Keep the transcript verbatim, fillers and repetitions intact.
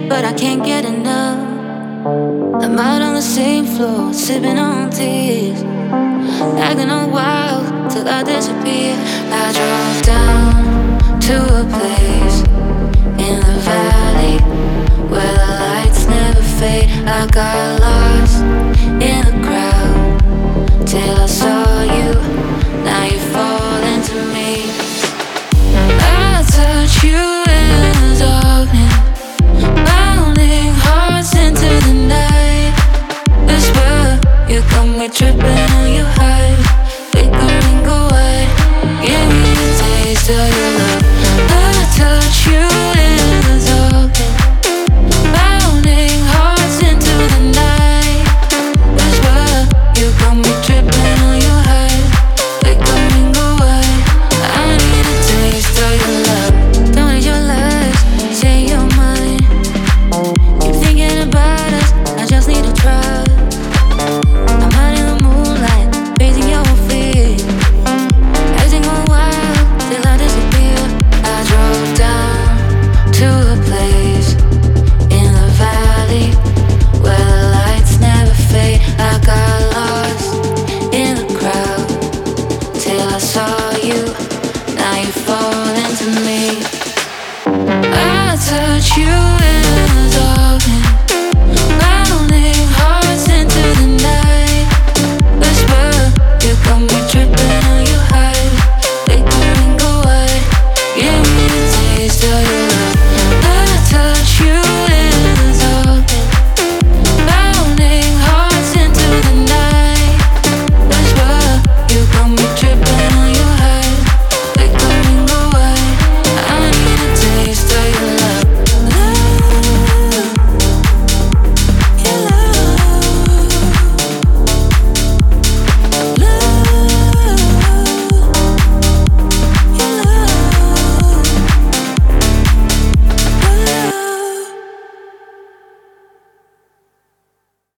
but I can't get enough. I'm out on the same floor, sipping on tears, acting all wild till I disappear. I drove down to a place in the valley where the lights never fade. I got lost in the crowd till I saw you. Now you fall into me. I touch you in the darkness, pounding hearts into the night. Whisper, you got me tripping.